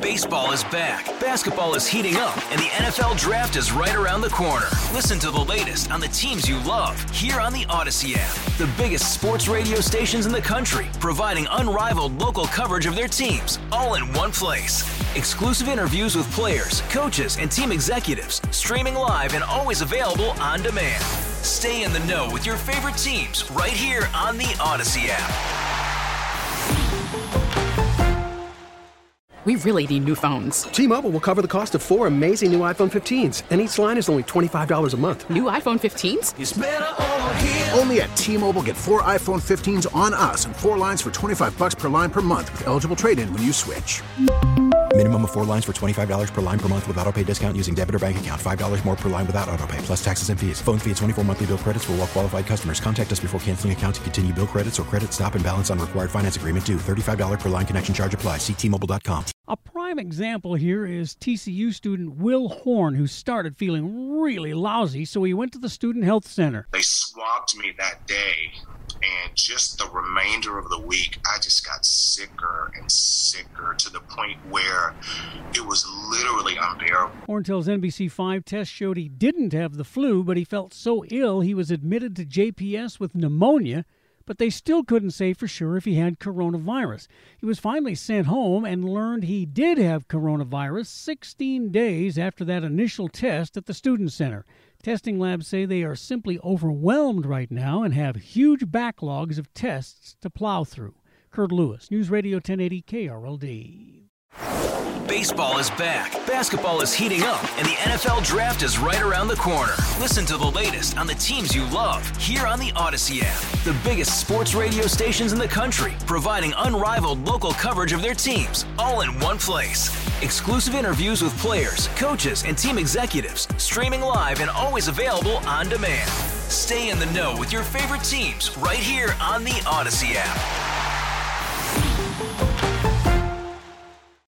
Baseball is back, basketball is heating up, and the NFL Draft is right around the corner. Listen to the latest on the teams you love here on the Odyssey app. The biggest sports radio stations in the country, providing unrivaled local coverage of their teams, all in one place. Exclusive interviews with players, coaches, and team executives, streaming live and always available on demand. Stay in the know with your favorite teams right here on the Odyssey app. We really need new phones. T-Mobile will cover the cost of 4 amazing new iPhone 15s, and each line is only $25 a month. New iPhone 15s? It's better over here. Only at T-Mobile, get 4 iPhone 15s on us and 4 lines for $25 per line per month with eligible trade-in when you switch. Minimum of 4 lines for $25 per line per month with autopay discount using debit or bank account. $5 more per line without autopay, plus taxes and fees. Phone fee at 24 monthly bill credits for well-qualified customers. Contact us before canceling account to continue bill credits or credit stop and balance on required finance agreement due. $35 per line connection charge applies. See T-Mobile.com. A prime example here is TCU student Will Horn, who started feeling really lousy, so he went to the Student Health Center. They swabbed me that day, and just the remainder of the week, I just got sicker and sicker to the point where it was literally unbearable. Horn tells NBC5 tests showed he didn't have the flu, but he felt so ill he was admitted to JPS with pneumonia, but they still couldn't say for sure if he had coronavirus. He was finally sent home and learned he did have coronavirus 16 days after that initial test at the Student Center. Testing labs say they are simply overwhelmed right now and have huge backlogs of tests to plow through. Kurt Lewis, News Radio 1080 KRLD. Baseball is back, basketball is heating up, and the NFL Draft is right around the corner. Listen to the latest on the teams you love here on the Odyssey app. The biggest sports radio stations in the country, providing unrivaled local coverage of their teams, all in one place. Exclusive interviews with players, coaches, and team executives, streaming live and always available on demand. Stay in the know with your favorite teams right here on the Odyssey app.